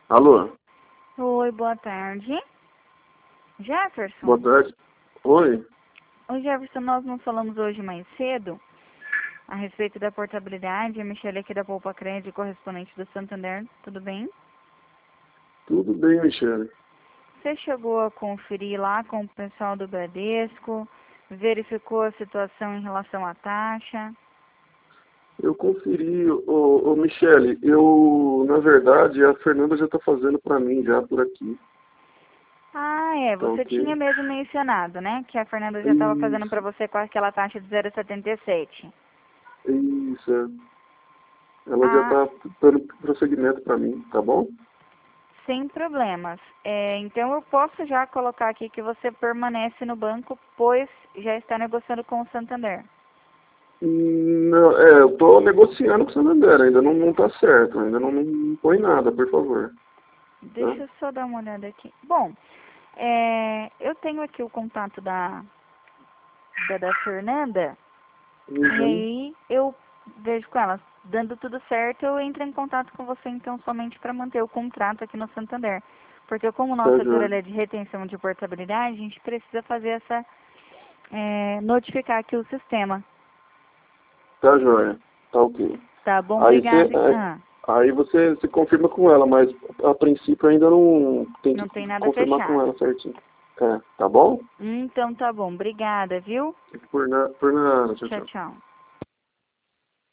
Alô? Oi, boa tarde. Jefferson? Boa tarde. Oi? Oi, Jefferson, nós não falamos hoje mais cedo a respeito da portabilidade. A Michelle aqui da Poupa Crédito, correspondente do Santander. Tudo bem? Tudo bem, Michele? Você chegou a conferir lá com o pessoal do Bradesco? Verificou a situação em relação à taxa? Eu conferi, Michele, na verdade, a Fernanda já está fazendo para mim já por aqui. Ah, é. Tá Você tinha ok? mesmo mencionado, né? Que a Fernanda já estava fazendo para Isso, você com aquela taxa de 0,77. isso, Ela já Ah, está dando prosseguimento para mim, tá bom? sem problemas. Então eu posso já colocar aqui que você permanece no banco, pois já está negociando com o Santander. Não, eu estou negociando com o Santander, ainda não está certo, ainda não põe nada, por favor. Tá? Deixa eu só dar uma olhada aqui. Bom, eu tenho aqui o contato da Fernanda, e Uhum, aí eu vejo com ela. Dando tudo certo, eu entro em contato com você então somente para manter o contrato aqui no Santander. Porque como o tá nosso setor joia. ele é de retenção de portabilidade, a gente precisa fazer notificar aqui o sistema. Tá joia. Tá ok. Tá bom, Aí obrigada. você, aí você confirma com ela, mas a princípio ainda não tem que Não tem nada confirmar com fechado. ela certinho. Tá bom? Então tá bom, obrigada, viu? Por nada, tchau, Tchau, tchau. tchau.